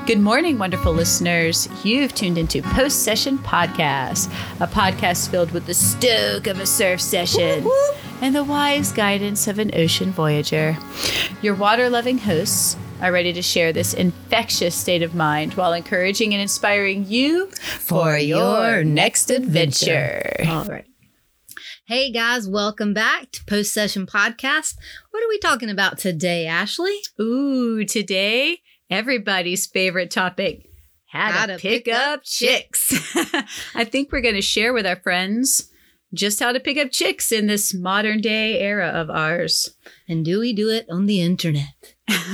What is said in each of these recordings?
Good morning, wonderful listeners. You've tuned into Post Session Podcast, a podcast filled with the stoke of a surf session and the wise guidance of an ocean voyager. Your water-loving hosts are ready to share this infectious state of mind while encouraging and inspiring you for your next adventure. All right. Hey guys, welcome back to Post Session Podcast. What are we talking about today, Ashley? Ooh, today, everybody's favorite topic, how to pick up chicks. I think we're going to share with our friends just how to pick up chicks in this modern day era of ours. And do we do it on the internet?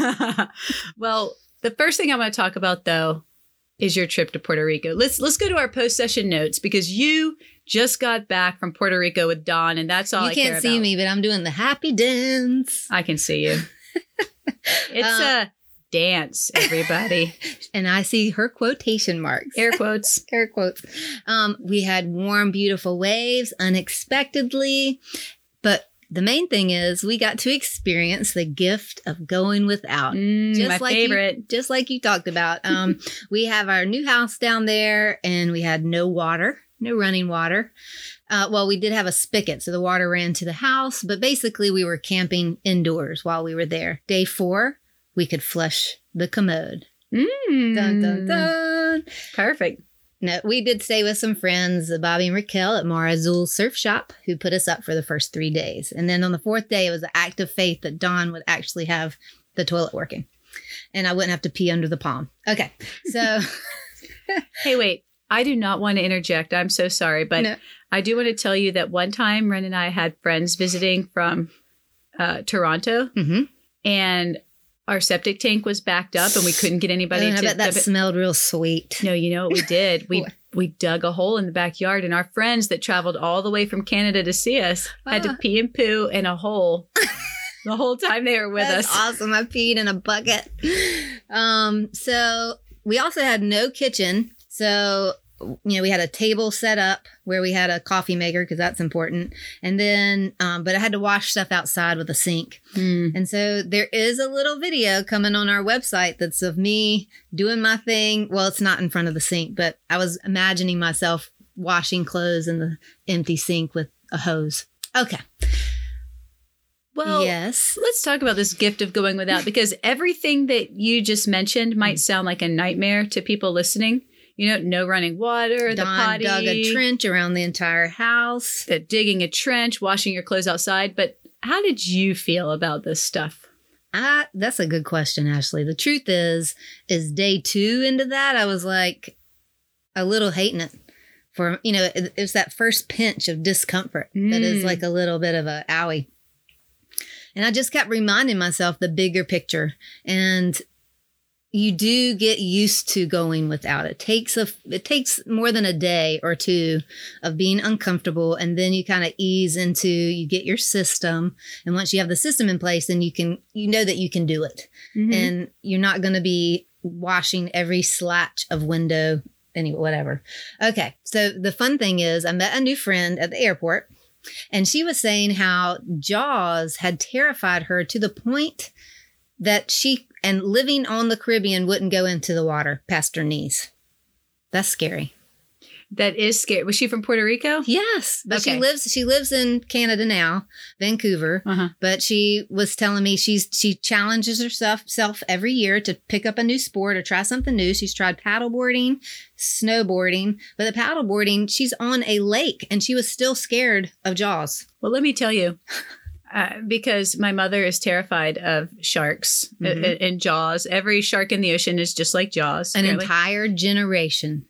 Well, the first thing I want to talk about, though, is your trip to Puerto Rico. Let's go to our post-session notes because you just got back from Puerto Rico with Dawn, and that's all I care about. You can't see me, but I'm doing the happy dance. I can see you. It's a dance, everybody. And I see her quotation marks. Air quotes. Air quotes. We had warm, beautiful waves unexpectedly, but the main thing is we got to experience the gift of going without. My favorite. Just like you talked about. We have our new house down there and we had no water, no running water. Well, we did have a spigot, so the water ran to the house, but basically we were camping indoors while we were there. Day 4, we could flush the commode. Dun, dun, dun. Perfect. No, we did stay with some friends, Bobby and Raquel at Mar Azul Surf Shop, who put us up for the first 3 days. And then on the 4th day, it was an act of faith that Dawn would actually have the toilet working. And I wouldn't have to pee under the palm. Okay, so... Hey, wait. I do not want to interject. I'm so sorry. But no. I do want to tell you that one time, Ren and I had friends visiting from Toronto. Mm-hmm. And our septic tank was backed up and we couldn't get anybody to... I bet that smelled real sweet. No, you know what we did? We dug a hole in the backyard and our friends that traveled all the way from Canada to see us had to pee and poo in a hole the whole time they were with us. That's awesome. I peed in a bucket. So we also had no kitchen. So, we had a table set up where we had a coffee maker because that's important. And then, but I had to wash stuff outside with a sink. And so there is a little video coming on our website that's of me doing my thing. Well, it's not in front of the sink, but I was imagining myself washing clothes in the empty sink with a hose. Okay. Well, yes. Let's talk about this gift of going without because everything that you just mentioned might sound like a nightmare to people listening. No running water, the potty. Dug a trench around the entire house. The digging a trench, washing your clothes outside. But how did you feel about this stuff? That's a good question, Ashley. The truth is day 2 into that, I was like a little hating it. For, it was that first pinch of discomfort that is like a little bit of a owie. And I just kept reminding myself the bigger picture. And you do get used to going without. It takes more than a day or 2 of being uncomfortable. And then you kind of ease into, you get your system. And once you have the system in place, then you know that you can do it. Mm-hmm. And you're not going to be washing every slatch of window, anyway, whatever. Okay. So the fun thing is I met a new friend at the airport and she was saying how Jaws had terrified her to the point that and living on the Caribbean wouldn't go into the water past her knees. That's scary. That is scary. Was she from Puerto Rico? Yes. But okay. She lives in Canada now, Vancouver. Uh-huh. But she was telling me she challenges herself every year to pick up a new sport or try something new. She's tried paddleboarding, snowboarding. But the paddleboarding, she's on a lake and she was still scared of Jaws. Well, let me tell you. Because my mother is terrified of sharks and Jaws. Every shark in the ocean is just like Jaws. An entire generation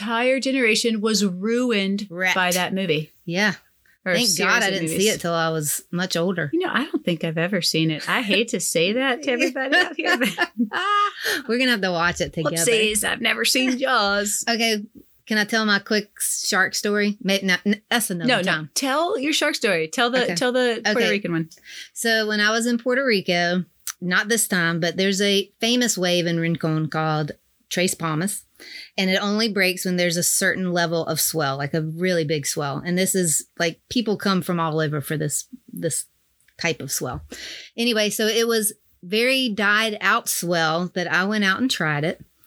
was ruined by that movie. Yeah. Thank God I didn't see it till I was much older. I don't think I've ever seen it. I hate to say that to everybody out here. But we're going to have to watch it together. Whoopsies, I've never seen Jaws. Okay. Can I tell my quick shark story? Maybe not, that's another time. No. Tell your shark story. Tell the Puerto Rican one. So when I was in Puerto Rico, not this time, but there's a famous wave in Rincon called Tres Palmas. And it only breaks when there's a certain level of swell, like a really big swell. And this is like people come from all over for this type of swell. Anyway, so it was very died out swell that I went out and tried it.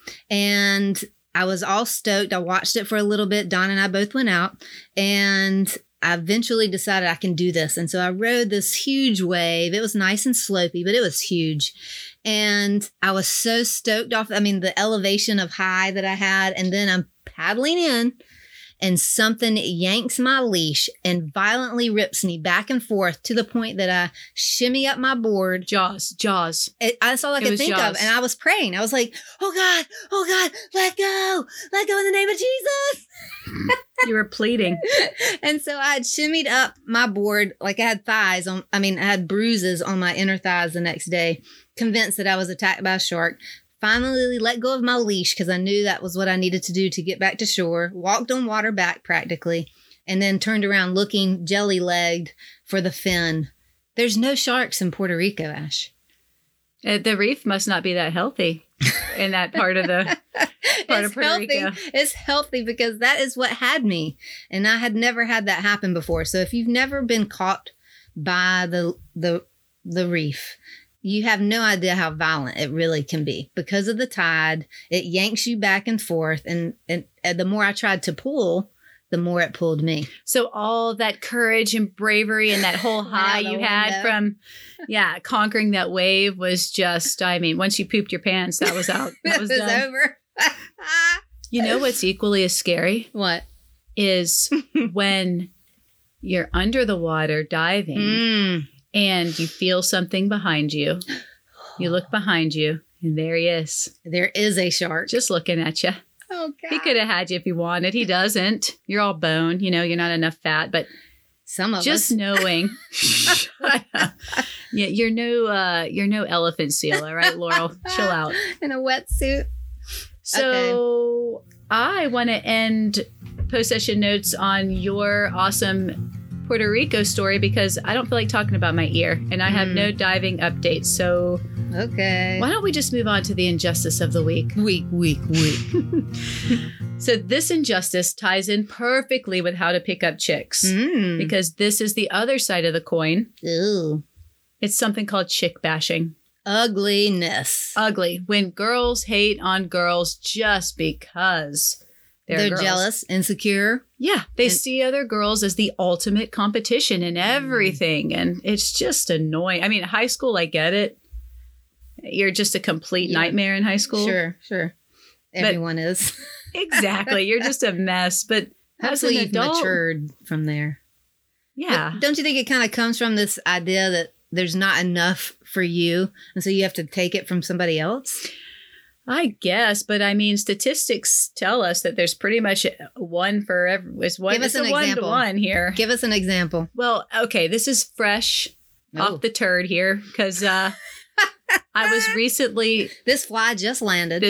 And I was all stoked. I watched it for a little bit. Don and I both went out, and I eventually decided I can do this. And so I rode this huge wave. It was nice and slopey, but it was huge. And I was so stoked off. I mean, the elevation of high that I had. And then I'm paddling in, and something yanks my leash and violently rips me back and forth to the point that I shimmy up my board. Jaws. That's all I could think of. And I was praying. I was like, oh God, let go in the name of Jesus. You were pleading. And so I had shimmied up my board like I had I had bruises on my inner thighs the next day, convinced that I was attacked by a shark. Finally let go of my leash because I knew that was what I needed to do to get back to shore. Walked on water back practically, and then turned around looking jelly-legged for the fin. There's no sharks in Puerto Rico, Ash. The reef must not be that healthy in that part of the of Puerto Rico. It's healthy because that is what had me, and I had never had that happen before. So if you've never been caught by the reef, you have no idea how violent it really can be. Because of the tide, it yanks you back and forth. And the more I tried to pull, the more it pulled me. So all that courage and bravery and that whole high you had from, conquering that wave was just, I mean, once you pooped your pants, that was out. That was done. Over. You know what's equally as scary? What? Is when you're under the water diving. And you feel something behind you. You look behind you, and there he is. There is a shark. Just looking at you. Oh, God. He could have had you if he wanted. He doesn't. You're all bone. You know, you're not enough fat. But some of just us. knowing. Yeah, you're no elephant seal, all right, Laurel? Chill out. In a wetsuit. So I want to end post-session notes on your awesome Puerto Rico story because I don't feel like talking about my ear and I have no diving updates. So why don't we just move on to the injustice of the week? Week. So this injustice ties in perfectly with how to pick up chicks because this is the other side of the coin. Ew. It's something called chick bashing. Ugliness. Ugly. When girls hate on girls just because they're girls. Jealous, insecure. Yeah, they see other girls as the ultimate competition in everything. And it's just annoying. I mean, high school, I get it. You're just a complete nightmare in high school. Sure. Everyone is. Exactly. You're just a mess. But hopefully as an adult, you've matured from there. Yeah. But don't you think it kind of comes from this idea that there's not enough for you, and so you have to take it from somebody else? I guess, but I mean, statistics tell us that there's pretty much one for every. Give us an example. 1-to-1 here. Give us an example. Well, okay, this is fresh off the turd here because I was recently. This fly just landed.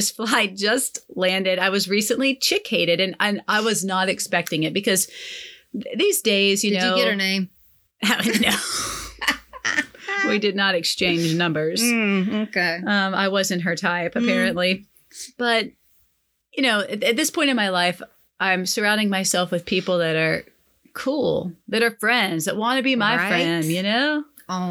I was recently chick hated, and I was not expecting it because these days, Did you get her name? No. We did not exchange numbers. Okay. I wasn't her type, apparently. But, you know, at this point in my life, I'm surrounding myself with people that are cool, that are friends, that want to be my friend, you know?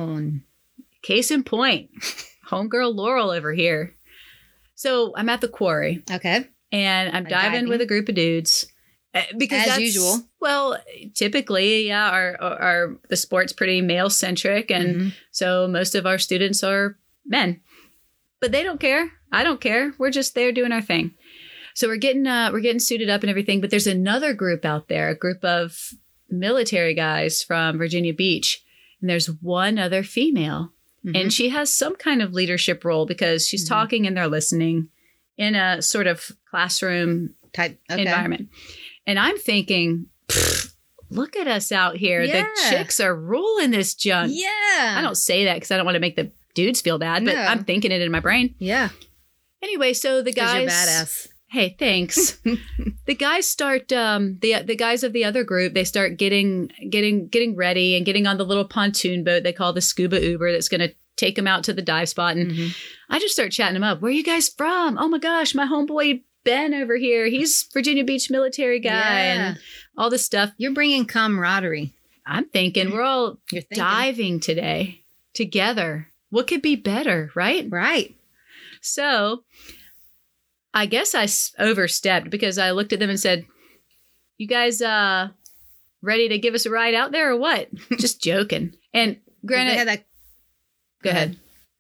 Case in point, homegirl Laurel over here. So I'm at the quarry. Okay. And I'm diving with a group of dudes. Because as usual. Well, typically, the sport's pretty male centric, and so most of our students are men. But they don't care. I don't care. We're just there doing our thing. So we're getting suited up and everything. But there's another group out there, a group of military guys from Virginia Beach, and there's one other female, and she has some kind of leadership role because she's talking and they're listening in a sort of classroom type environment. And I'm thinking, look at us out here. Yeah. The chicks are ruling this junk. Yeah. I don't say that because I don't want to make the dudes feel bad, but I'm thinking it in my brain. Yeah. Anyway, so the guys. You're badass. Hey, thanks. The guys start, the guys of the other group, they start getting ready and getting on the little pontoon boat they call the Scuba Uber that's going to take them out to the dive spot. And I just start chatting them up. Where are you guys from? Oh my gosh, my homeboy Ben over here, he's Virginia Beach military guy and all this stuff. You're bringing camaraderie. I'm thinking we're all diving today together. What could be better, right? Right. So I guess I overstepped because I looked at them and said, "You guys ready to give us a ride out there or what?" Just joking. And granted, They had that. go ahead.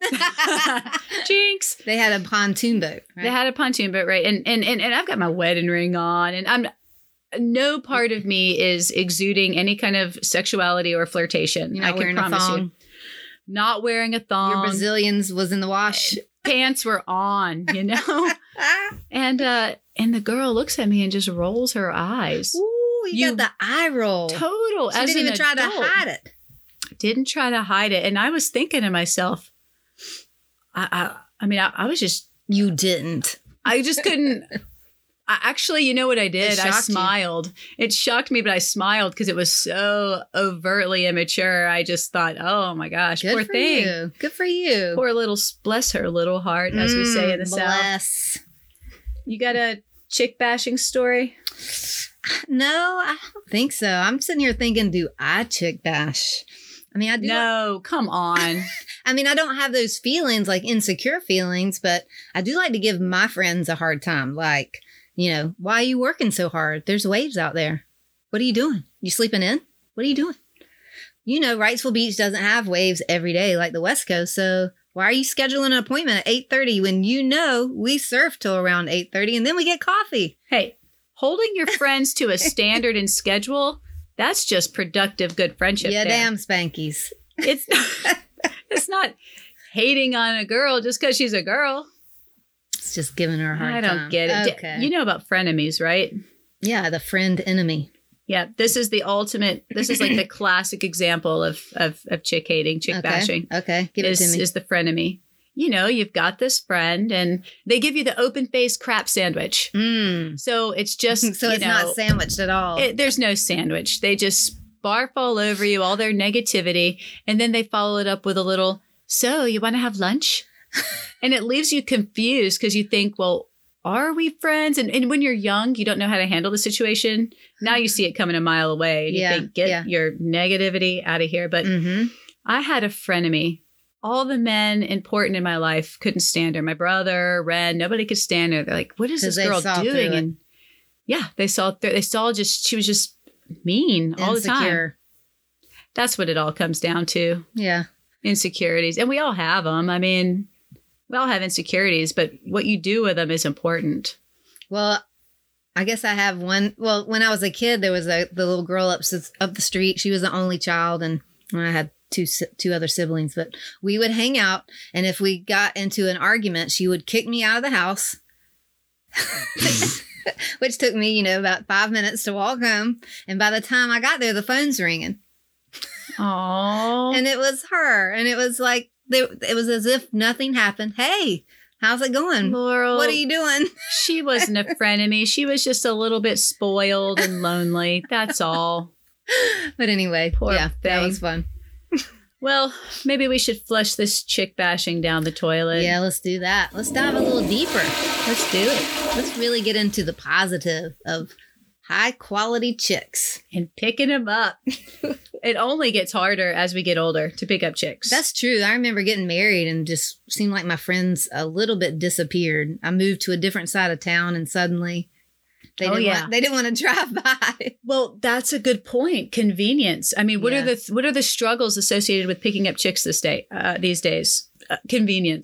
Jinx. They had a pontoon boat. Right? They had a pontoon boat, right? And I've got my wedding ring on, and no part of me is exuding any kind of sexuality or flirtation. You're not wearing a thong. Not wearing a thong. Your Brazilians was in the wash. Pants were on, And the girl looks at me and just rolls her eyes. Ooh, you got the eye roll. Total. She didn't even try to hide it. Didn't try to hide it. And I was thinking to myself, I was just... You didn't. I just couldn't... Actually, you know what I did? I smiled. It shocked me, but I smiled because it was so overtly immature. I just thought, oh my gosh, poor thing. You. Good for you. Poor little, bless her little heart, as we say in the South. You got a chick bashing story? No, I don't think so. I'm sitting here thinking, do I chick bash? I mean, I do. No, come on. I mean, I don't have those feelings, like insecure feelings, but I do like to give my friends a hard time. Like, why are you working so hard? There's waves out there. What are you doing? You sleeping in? What are you doing? Wrightsville Beach doesn't have waves every day like the West Coast. So why are you scheduling an appointment at 8:30 when we surf till around 8:30 and then we get coffee? Hey, holding your friends to a standard and schedule, that's just productive, good friendship. Yeah, there. damn Spankies. It's not hating on a girl just because she's a girl. It's just giving her a hard time. I don't get it. Okay. You know about frenemies, right? Yeah, the friend enemy. Yeah, this is the ultimate. This is like the classic example of chick hating, chick bashing. Okay, give it to me. Is the frenemy. You've got this friend and they give you the open-faced crap sandwich. So it's just, so it's not sandwiched at all. There's no sandwich. They just barf all over you, all their negativity. And then they follow it up with a little, so you want to have lunch? And it leaves you confused because you think, well, are we friends? And when you're young, you don't know how to handle the situation. Now you see it coming a mile away. And you think, get your negativity out of here. But I had a frenemy. All the men important in my life couldn't stand her. My brother, Ren, nobody could stand her. They're like, what is this girl doing? And they saw she was just mean all the time. That's what it all comes down to. Yeah. Insecurities. And we all have them. I mean, we all have insecurities, but what you do with them is important. Well, I guess I have one. Well, when I was a kid, there was the little girl up the street. She was the only child, and I had two other siblings. But we would hang out, and if we got into an argument, she would kick me out of the house, which took me, about 5 minutes to walk home. And by the time I got there, the phone's ringing. Aww. And it was her, and it was like. It was as if nothing happened. Hey, how's it going? Laurel, what are you doing? She wasn't a frenemy. She was just a little bit spoiled and lonely. That's all. But anyway, poor thing. That was fun. Well, maybe we should flush this chick bashing down the toilet. Yeah, let's do that. Let's dive a little deeper. Let's do it. Let's really get into the positive of high quality chicks. And picking them up. It only gets harder as we get older to pick up chicks. That's true. I remember getting married and just seemed like my friends a little bit disappeared. I moved to a different side of town and suddenly they didn't want to drive by. Well, that's a good point. Convenience. I mean, what are the struggles associated with picking up chicks these days? Convenience.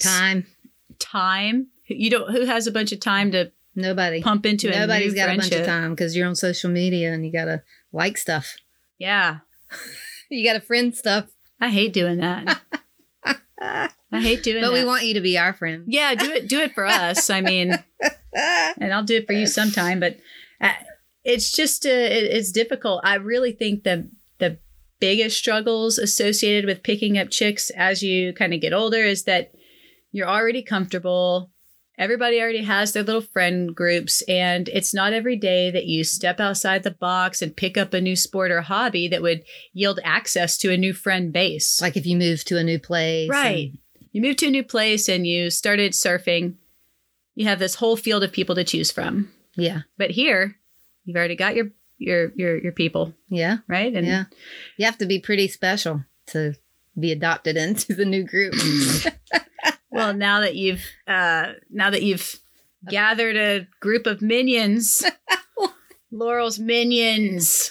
Time. Who has a bunch of time to Nobody pump into Nobody's got friendship. A bunch of time because you're on social media and you got to like stuff. Yeah. You got to friend stuff. I hate doing that. But we want you to be our friend. Yeah, do it for us. I mean, and I'll do it for you sometime, but it's just, it's difficult. I really think the biggest struggles associated with picking up chicks as you kind of get older is that you're already comfortable. Everybody already has their little friend groups, and it's not every day that you step outside the box and pick up a new sport or hobby that would yield access to a new friend base. Like if you move to a new place. Right. You moved to a new place and you started surfing. You have this whole field of people to choose from. Yeah. But here, you've already got your people. Yeah. Right? And yeah. You have to be pretty special to be adopted into the new group. Well, now that you've gathered a group of minions. Laurel's minions.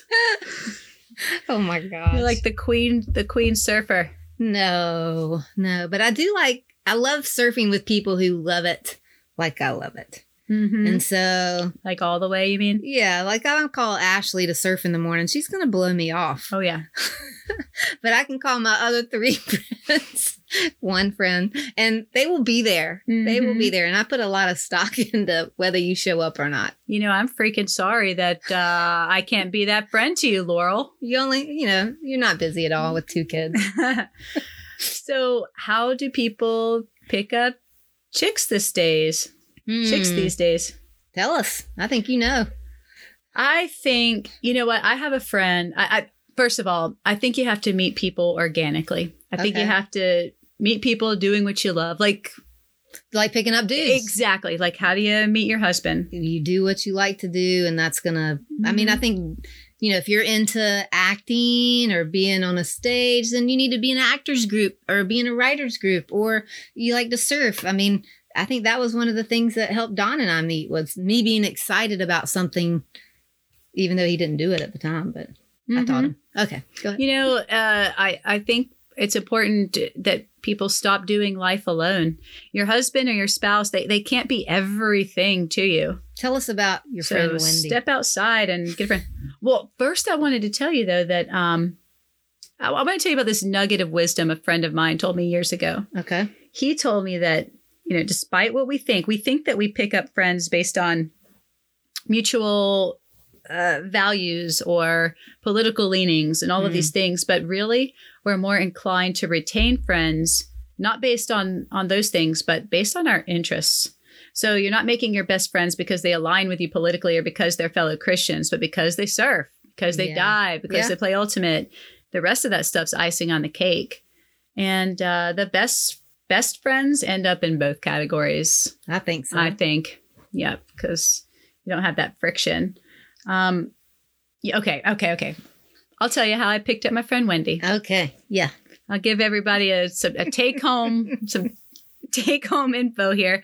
Oh my gosh. You're like the queen surfer. No. But I love surfing with people who love it like I love it. Mm-hmm. And so, like all the way, you mean? yeah, like I don't call Ashley to surf in the morning. She's going to blow me off. Oh, yeah. But I can call my other 3 friends, one friend, and they will be there. Mm-hmm. They will be there. And I put a lot of stock into whether you show up or not. You know, I'm freaking sorry that I can't be that friend to you, Laurel. You're not busy at all with 2 kids. So how do people pick up chicks these days? Chicks these days? Tell us. I think you know. I think, you know what? I have a friend. I first of all, I think you have to meet people organically. I think you have to meet people doing what you love. Like picking up dudes. Exactly. Like, how do you meet your husband? You do what you like to do, and that's gonna, I mean, I think, if you're into acting or being on a stage, then you need to be in an actors group or be in a writers group, or you like to surf. I mean, I think that was one of the things that helped Don and I meet, was me being excited about something, even though he didn't do it at the time, but I taught him. Okay, go ahead. I think it's important that people stop doing life alone. Your husband or your spouse, they can't be everything to you. Tell us about your friend Wendy. Step outside and get a friend. Well, first I wanted to tell you, though, that I want to tell you about this nugget of wisdom a friend of mine told me years ago. Okay. He told me that, despite what we think that we pick up friends based on mutual values or political leanings and all of these things, but really we're more inclined to retain friends, not based on those things, but based on our interests. So you're not making your best friends because they align with you politically or because they're fellow Christians, but because they surf, because they dive, because they play ultimate. The rest of that stuff's icing on the cake. And the best friends end up in both categories. I think so. Yeah, because you don't have that friction. Okay. I'll tell you how I picked up my friend Wendy. Okay. Yeah. I'll give everybody a take home, some take home info here.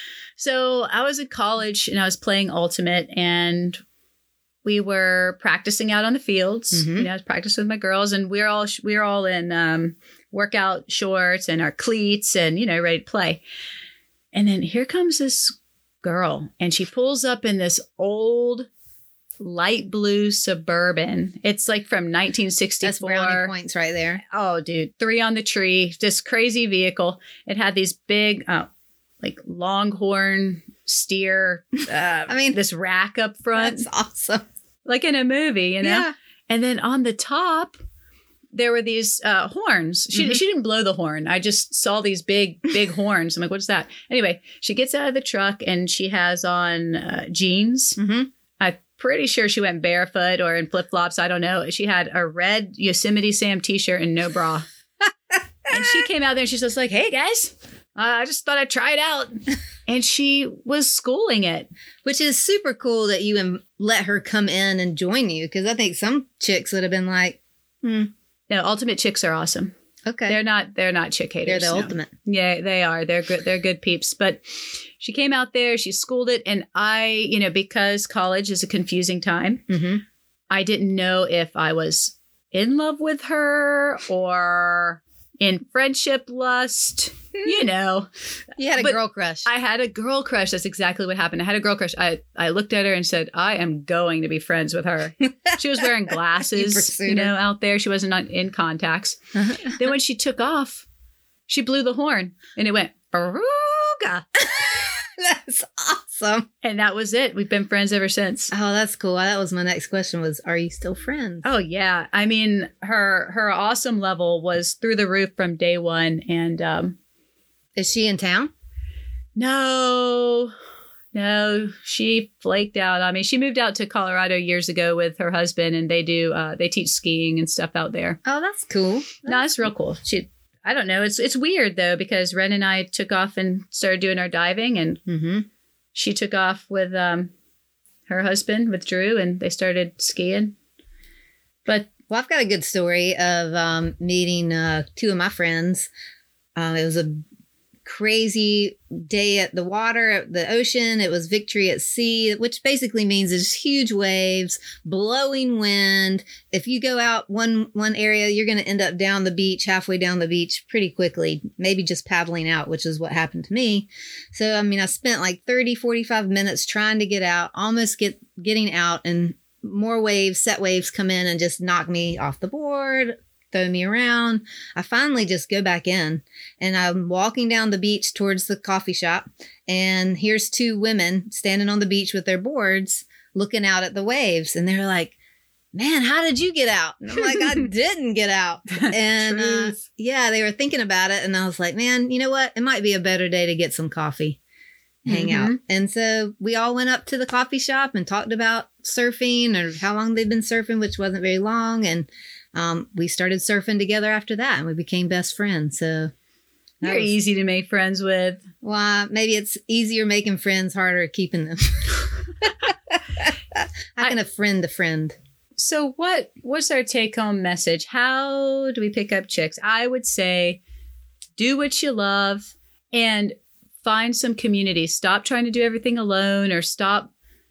So I was in college and I was playing ultimate, and we were practicing out on the fields. I was practicing with my girls, and we were all in workout shorts and our cleats and, ready to play. And then here comes this girl, and she pulls up in this old light blue Suburban. It's like from 1964. That's brownie points right there. Oh, dude. 3 on the tree. This crazy vehicle. It had these big, like longhorn steer, this rack up front. That's awesome. Like in a movie, Yeah. And then on the top, there were these horns. She didn't blow the horn. I just saw these big horns. I'm like, what's that? Anyway, she gets out of the truck and she has on jeans. I'm pretty sure she went barefoot or in flip-flops. I don't know. She had a red Yosemite Sam t-shirt and no bra. And she came out there and she's just like, hey, guys, I just thought I'd try it out. And she was schooling it. Which is super cool that you let her come in and join you, because I think some chicks would have been like, No, ultimate chicks are awesome. Okay. They're not chick haters. They're the ultimate. Yeah, they are. They're good. They're good peeps. But she came out there, she schooled it. And I, because college is a confusing time, I didn't know if I was in love with her or in friendship lust, You had a girl crush. I had a girl crush. That's exactly what happened. I had a girl crush. I looked at her and said, I am going to be friends with her. She was wearing glasses, out there. She wasn't in contacts. Then when she took off, she blew the horn and it went, Baruga. That's awesome. And that was it. We've been friends ever since. Oh, that's cool. That was my next question was, are you still friends? Oh, yeah. I mean, her awesome level was through the roof from day one. And is she in town? No, she flaked out. I mean, she moved out to Colorado years ago with her husband, and they teach skiing and stuff out there. Oh, that's cool. It's real cool. I don't know. It's weird though, because Ren and I took off and started doing our diving, and she took off with her husband, with Drew, and they started skiing. But I've got a good story of meeting 2 of my friends. It was crazy day at the water, at the ocean. It was victory at sea, which basically means there's huge waves, blowing wind. If you go out one area, you're going to end up down the beach, halfway down the beach pretty quickly, maybe just paddling out, which is what happened to me. So, I mean, I spent like 30, 45 minutes trying to get out, almost getting out, and more waves, set waves come in and just knock me off the board, throw me around. I finally just go back in, and I'm walking down the beach towards the coffee shop, and here's two women standing on the beach with their boards looking out at the waves, and they're like, man, how did you get out? And I'm like, I didn't get out. And yeah, they were thinking about it, and I was like, man, you know what? It might be a better day to get some coffee, hang out. And so we all went up to the coffee shop and talked about surfing or how long they'd been surfing, which wasn't very long. And we started surfing together after that, and we became best friends. So you're easy to make friends with. Well, maybe it's easier making friends, harder keeping them. How can a friend a friend? So what's our take-home message? How do we pick up chicks? I would say do what you love and find some community. Stop trying to do everything alone, or stop,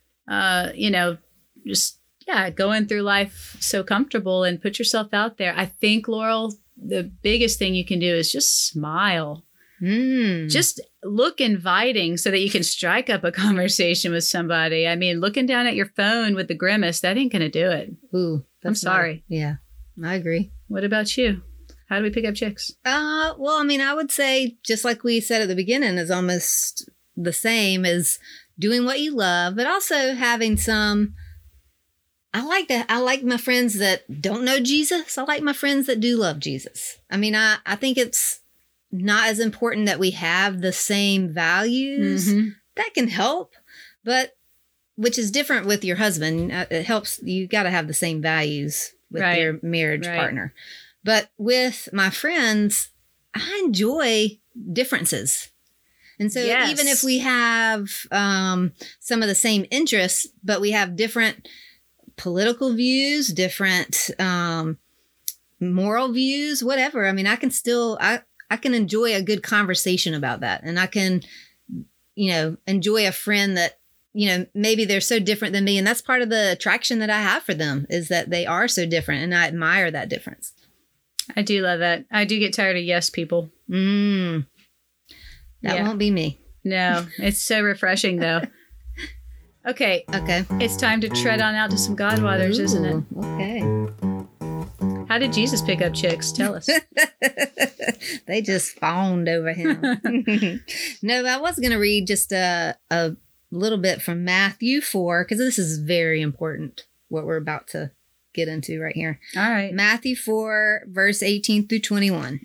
just going through life so comfortable, and put yourself out there. I think, Laurel, the biggest thing you can do is just smile. Just look inviting so that you can strike up a conversation with somebody. I mean, looking down at your phone with the grimace, that ain't going to do it. Ooh, I'm sorry. Yeah, I agree. What about you? How do we pick up chicks? Well, I mean, I would say, just like we said at the beginning, is almost the same as doing what you love, but also having some. I like my friends that don't know Jesus. I like my friends that do love Jesus. I mean, I think it's not as important that we have the same values. That can help, but which is different with your husband. It helps. You got to have the same values with your marriage partner. But with my friends, I enjoy differences. And so even if we have some of the same interests, but we have different political views, different moral views, whatever. I mean, I can still, I can enjoy a good conversation about that. And I can, enjoy a friend that, maybe they're so different than me. And that's part of the attraction that I have for them, is that they are so different. And I admire that difference. I do love that. I do get tired of yes people. That won't be me. No, it's so refreshing though. Okay. It's time to tread on out to some God waters, isn't it? Okay. How did Jesus pick up chicks? Tell us. They just fawned over him. No, I was going to read just a little bit from Matthew 4, because this is very important, what we're about to get into right here. All right. Matthew 4, verse 18 through 21.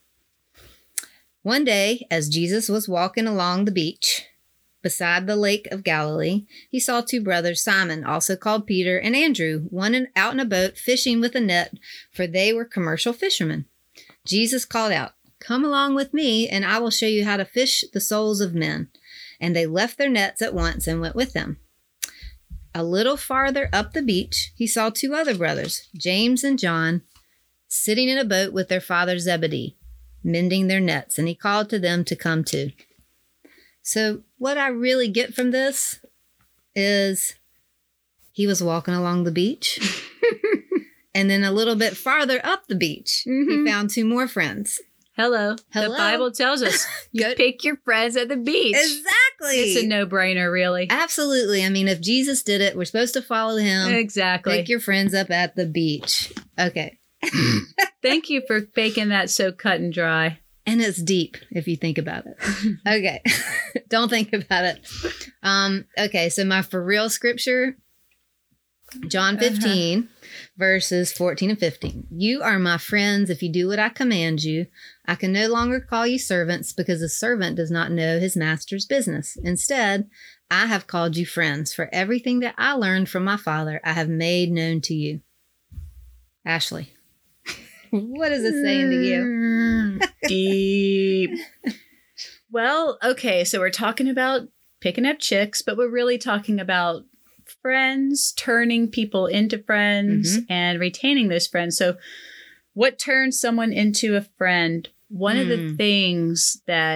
One day, as Jesus was walking along the beach beside the lake of Galilee, he saw two brothers, Simon, also called Peter, and Andrew, one out in a boat fishing with a net, for they were commercial fishermen. Jesus called out, "Come along with me, and I will show you how to fish the souls of men." And they left their nets at once and went with them. A little farther up the beach, he saw two other brothers, James and John, sitting in a boat with their father Zebedee, mending their nets, and he called to them to come too. So what I really get from this is he was walking along the beach, and then a little bit farther up the beach, he found two more friends. Hello. The Bible tells us you pick your friends at the beach. Exactly. It's a no-brainer, really. Absolutely. I mean, if Jesus did it, we're supposed to follow him. Exactly. Pick your friends up at the beach. Okay. Thank you for making that so cut and dry. And it's deep if you think about it. Okay. Don't think about it. Okay. So my for real scripture, John 15, verses 14 and 15. You are my friends if you do what I command you. I can no longer call you servants, because a servant does not know his master's business. Instead, I have called you friends, for everything that I learned from my Father I have made known to you. Ashley, what is it saying to you? Deep. Well, okay, so we're talking about picking up chicks, but we're really talking about friends, turning people into friends, and retaining those friends. So what turns someone into a friend? One of the things that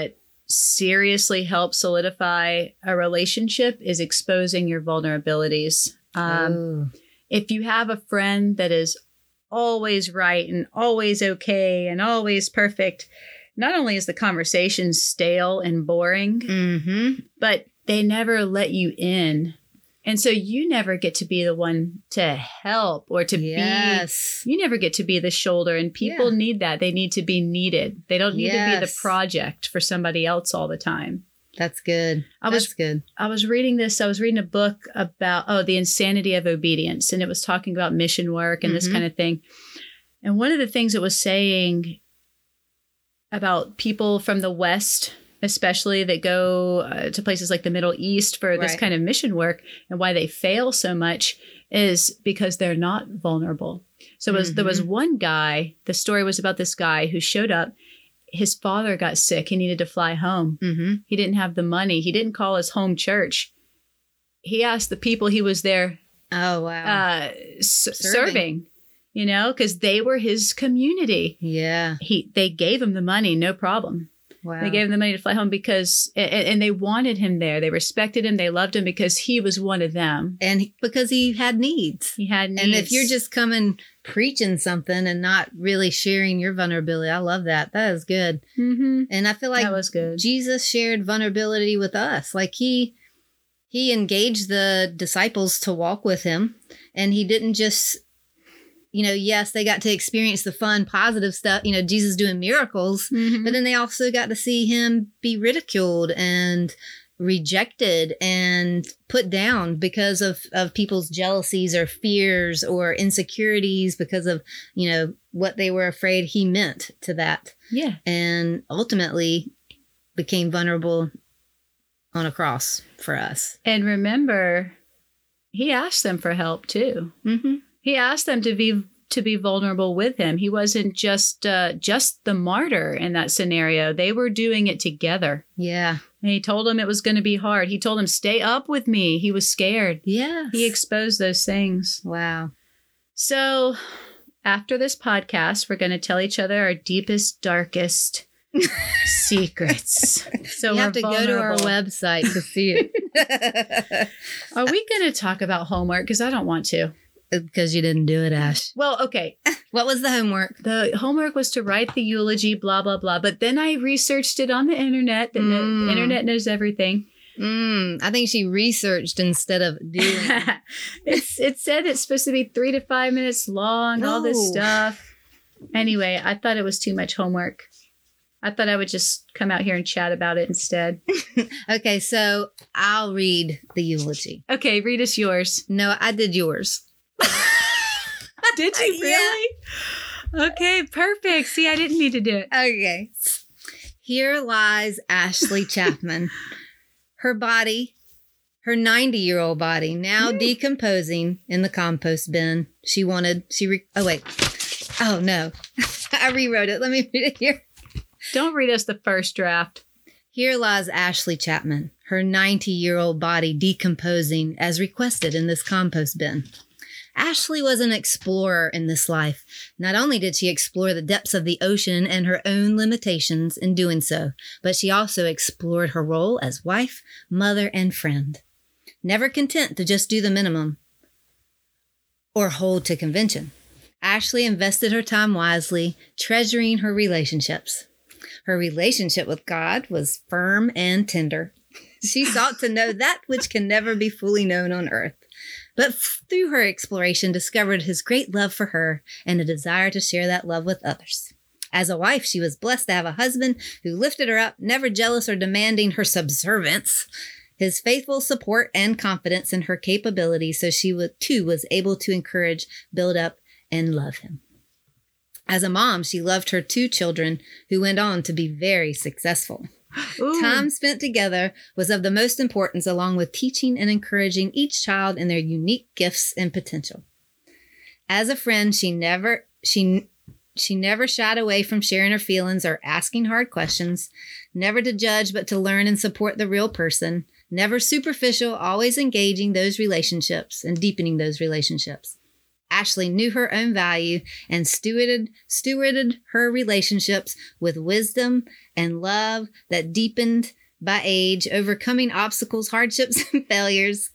seriously help solidify a relationship is exposing your vulnerabilities. If you have a friend that is always right and always okay and always perfect, not only is the conversation stale and boring, but they never let you in. And so you never get to be the one to help or to be, you never get to be the shoulder. And people need that. They need to be needed. They don't need to be the project for somebody else all the time. That's good. That's good. I was reading a book about, the insanity of obedience. And it was talking about mission work and this kind of thing. And one of the things it was saying about people from the West, especially that go to places like the Middle East for this kind of mission work, and why they fail so much is because they're not vulnerable. So there was one guy, the story was about this guy who showed up. His father got sick. He needed to fly home. He didn't have the money. He didn't call his home church. He asked the people he was there serving, because they were his community. Yeah. They gave him the money, no problem. Wow. They gave him the money to fly home because, and they wanted him there. They respected him. They loved him because he was one of them. And because he had needs. And if you're just coming preaching something and not really sharing your vulnerability, I love that. That is good. And I feel like that was good. Jesus shared vulnerability with us. Like he engaged the disciples to walk with him, and he didn't just, yes, they got to experience the fun, positive stuff, Jesus doing miracles, but then they also got to see him be ridiculed and rejected and put down because of people's jealousies or fears or insecurities because of, what they were afraid he meant to that. Yeah. And ultimately became vulnerable on a cross for us. And remember, he asked them for help too. He asked them to be vulnerable with him. He wasn't just the martyr in that scenario. They were doing it together. Yeah. And he told them it was going to be hard. He told them, stay up with me. He was scared. Yeah. He exposed those things. Wow. So after this podcast, we're going to tell each other our deepest, darkest secrets. So you have to go to our website to see it. Are we going to talk about homework? Because I don't want to. Because you didn't do it, Ash. Well, okay. What was the homework? The homework was to write the eulogy, blah, blah, blah. But then I researched it on the internet. The internet knows everything. I think she researched instead of doing. It said it's supposed to be 3 to 5 minutes long, all this stuff. Anyway, I thought it was too much homework. I thought I would just come out here and chat about it instead. Okay, so I'll read the eulogy. Okay, read us yours. No, I did yours. Did you really? Yeah. Okay, perfect. See, I didn't need to do it. Okay. Here lies Ashley Chapman. Her body, her 90-year-old body, now decomposing in the compost bin. Oh, no. I rewrote it. Let me read it here. Don't read us the first draft. Here lies Ashley Chapman, her 90-year-old body decomposing as requested in this compost bin. Ashley was an explorer in this life. Not only did she explore the depths of the ocean and her own limitations in doing so, but she also explored her role as wife, mother, and friend. Never content to just do the minimum or hold to convention, Ashley invested her time wisely, treasuring her relationships. Her relationship with God was firm and tender. She sought to know that which can never be fully known on earth, but through her exploration discovered his great love for her and a desire to share that love with others. As a wife, she was blessed to have a husband who lifted her up, never jealous or demanding her subservience. His faithful support and confidence in her capabilities, so she too was able to encourage, build up, and love him. As a mom, she loved her 2 children who went on to be very successful. Ooh. Time spent together was of the most importance, along with teaching and encouraging each child in their unique gifts and potential. As a friend, she never shied away from sharing her feelings or asking hard questions, never to judge but to learn and support the real person, never superficial, always engaging those relationships and deepening those relationships. Ashley knew her own value and stewarded her relationships with wisdom and love that deepened by age, overcoming obstacles, hardships, and failures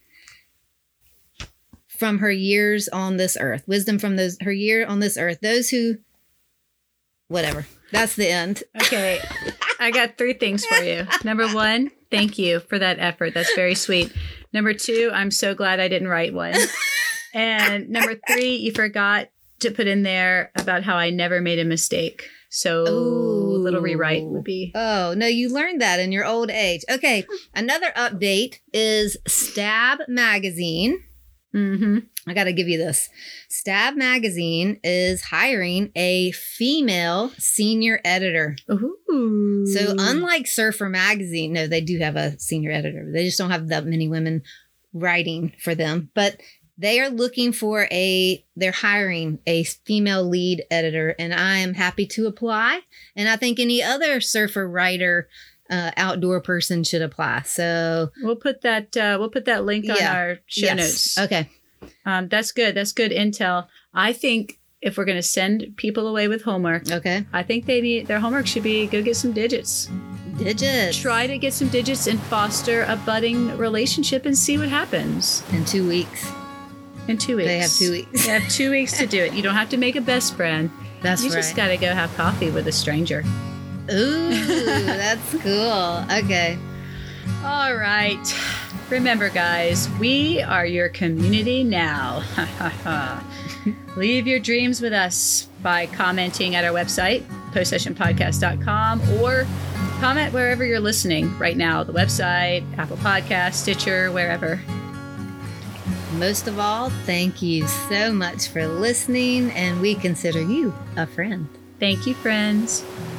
from her years on this earth. Wisdom from her year on this earth. Those who, whatever. That's the end. Okay. I got 3 things for you. Number 1, thank you for that effort. That's very sweet. Number 2, I'm so glad I didn't write one. And number 3, you forgot to put in there about how I never made a mistake. So a little rewrite would be. Oh, no, you learned that in your old age. Okay. Another update is Stab Magazine. Mm-hmm. I got to give you this. Stab Magazine is hiring a female senior editor. Ooh. So unlike Surfer Magazine, no, they do have a senior editor. They just don't have that many women writing for them. But they are they're hiring a female lead editor, and I am happy to apply. And I think any other surfer writer, outdoor person should apply. So we'll put that link on our show notes. Okay. That's good. That's good intel. I think if we're going to send people away with homework, okay, I think their homework should be go get some digits. Try to get some digits and foster a budding relationship and see what happens. In 2 weeks. In 2 weeks. They have 2 weeks. They have 2 weeks to do it. You don't have to make a best friend. That's right. You just got to go have coffee with a stranger. Ooh, that's cool. Okay. All right. Remember, guys, we are your community now. Leave your dreams with us by commenting at our website, postsessionpodcast.com, or comment wherever you're listening right now, the website, Apple Podcasts, Stitcher, wherever. Most of all, thank you so much for listening, and we consider you a friend. Thank you, friends.